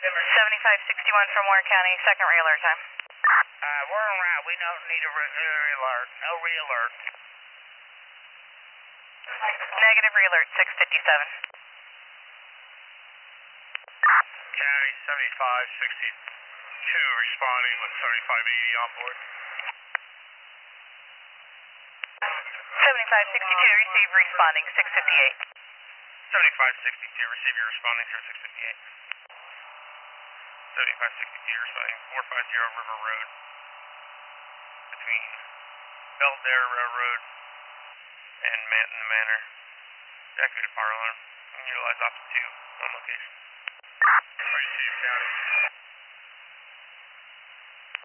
7561 from Warren County, second re-alert time. We're en route. We don't need a re-alert. No re-alert. Negative re-alert, 657. County 7562 responding with 7580 on board. 7562, receive responding, 658. 7562, receive your responding, 658. 7562, responding 450 River Road. Between Belvedere Railroad and Manton Manor. Activate a fire alarm. Utilize option 2 on location. Receive County.